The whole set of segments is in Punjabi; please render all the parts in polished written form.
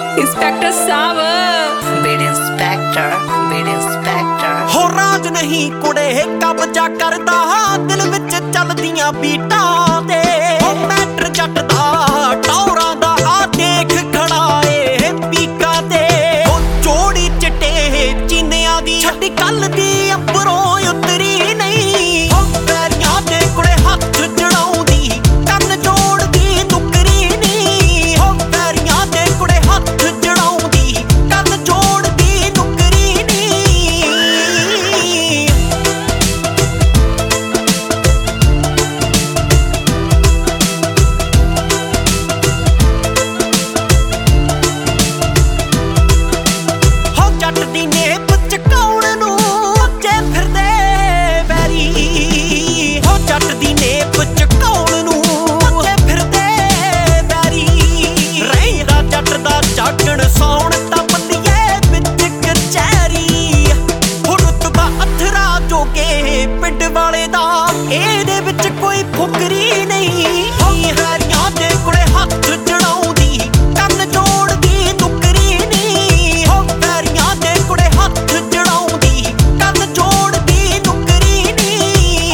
इंस्पेक्टर साहब बीड इंस्पेक्टर हो राज नहीं कुड़े कब्जा करदा दिल विच चलदियां बीटां ते हो मैटर जट दा टौरां दा आ देख खड़ा ए पीका ते हो चोड़ी चिट्टे चीनियां दी छड्डी कल दी अंबरों उतरी नहीं हो पैरियां दे कुड़े हत्थ जड़ाउंदी कंन जोड़दी नुकरी नहीं हो पैरियां दे कुड़े हत्थ जड़ाउंदी कंन जोड़दी नुकरी नहीं हो जट दी नेप चकाउण नूं जे फिरदे बैरी हो जट दी नेप चकाउण नूं जे फिरदे बैरी रहिंदा जट दा जागण सौण तां बंदिए विच कचैरी हो रुतबा अथरा जोगे पिंड वाले दा ਇਹਦੇ ਵਿੱਚ ਕੋਈ ਫੁਕਰੀ ਨਹੀਂ ਹੋ ਹੈਰੀਆਂ ਦੇ ਕੁੜੇ ਹੱਥ ਜੜਾਉਂਦੀ ਕੰਨ ਜੋੜਦੀ ਨੁਕਰੀ ਨਹੀਂ ਹੋ ਹੈਰੀਆਂ ਦੇ ਕੁੜੇ ਹੱਥ ਜੜਾਉਂਦੀ ਕੰਨ ਜੋੜਦੀ ਨੁਕਰੀ ਨਹੀਂ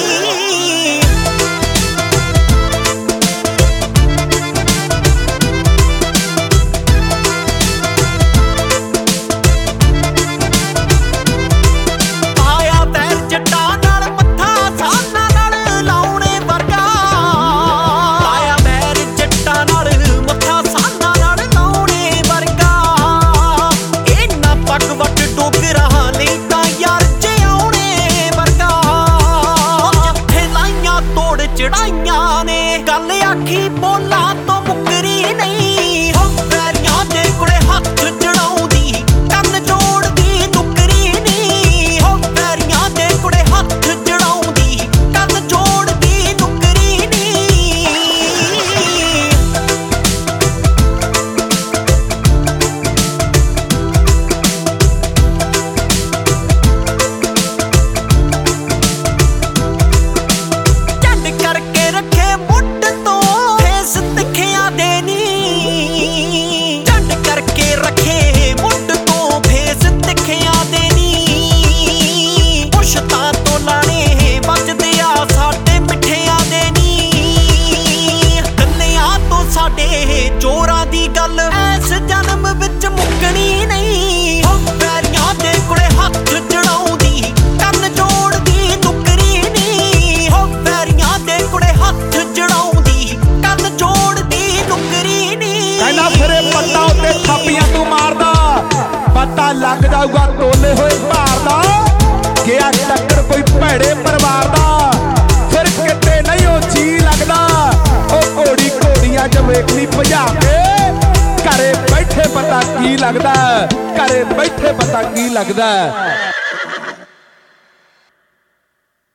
ਆਇਆ ਪੈਰ ਜੱਟਾਂ ਨਾਲ ਮੱਥਾ ਸਾਨਾਂ ਨਾਲ ਲਾਉਣੇ ਵਰਗਾ ਆਇਆ ਪੈਰ ਜੱਟਾਂ ਨਾਲ ਮੱਥਾ ਸਾਨਾਂ ਨਾਲ ਲਾਉਣੇ ਵਰਗਾ ਇਹਨਾਂ ਪੱਗ ਵੱਟ ਡੋਗਰਾ ਲਈ ਤਾਂ ਯਾਰ ਜਿਉਣੇ ਵਰਗਾ ਜਿੱਥੇ ਲਾਈਆਂ ਤੋੜ ਚੜਾਈਆਂ ਨੇ ਗੱਲ ਆਖੀ ਬੋਲਾਂ ਤੋਂ ਮੁਕਰੀ ਨਹੀਂ ਹੋ ਪੈਰੀਆਂ ਦੇ ਕੁੜੇ ਹੱਥ ਜੜਾਉਂਦੀ ਕੰਨ ਜੋੜਦੀ ਨੁਕਰੀ ਨਹੀਂ ਹੋ ਪੈਰੀਆਂ ਦੇ ਕੁੜੇ ਹੱਥ ਜੜਾਉਂਦੀ ਕੰਨ ਜੋੜਦੀ ਨੁਕਰੀ ਨਹੀਂ ਝੰਡ ਕਰਕੇ ਰੱਖੇ ਮੁੱਢ ਤੋਂ ਫੇਸ ਤਿੱਖਿਆਂ ਦੇ ਨੀ ਝੰਡ ਕਰਕੇ ਰੱਖੇ ਮੁੱਢ ਤੋਂ ਫੇਸ ਤਿੱਖਿਆਂ ਦੇ ਨੀ ਪੁਸ਼ਤਾਂ ਤੋਂ ਲਾਣੇ ਵੱਜਦੇ ਆ ਸਾਡੇ ਮਿੱਠਿਆਂ ਦੇ ਨੀ ਕੰਨਿਆਂ ਤੋਂ ਸਾਡੇ ਚੋਰਾਂ ਦੀ ਗੱਲ ਐਸ ਜਨਮ ਵਿੱਚ ਮੁੱਕਣੀ ਨਹੀਂ ਹੋ ਪੈਰੀਆਂ ਦੇ ਕੁੜੇ ਹੱਥ ਜੜਾਉਂਦੀ ਕੰਨ ਜੋੜਦੀ ਨੁਕਰੀ ਨਹੀਂ ਹੋ ਪੈਰੀਆਂ ਦੇ ਕੁੜੇ ਹੱਥ ਜੜਾਉਂਦੀ ਕੰਨ ਜੋੜਦੀ ਨੁਕਰੀ ਨਹੀਂ ਕਹਿੰਦਾ ਫਿਰੇ ਪੱਤਾ ਉੱਤੇ ਥਾਪੀਆਂ ਤੂੰ ਮਾਰਦਾ ਪਤਾ ਲੱਗ ਜਾਊਗਾ ਤੋਲੇ ਹੋਏ ਭਾਰ ਦਾ ਗਿਆ ਟੱਕਰ ਕੋਈ ਭੈੜੇ ਪਰਿਵਾਰ ਦਾ ਫਿਰ ਕਿਤੇ ਨਹੀਂ ਉਹ ਜੀ ਲੱਗਦਾ ਉਹ ਘੋੜੀ ਘੋੜੀਆਂ ਚ ਵੇਖਣੀ ਭਜਾ ਕੇ ਘਰੇ ਬੈਠੇ ਪਤਾ ਕੀ ਲੱਗਦਾ ਘਰੇ ਬੈਠੇ ਪਤਾ ਕੀ ਲੱਗਦਾ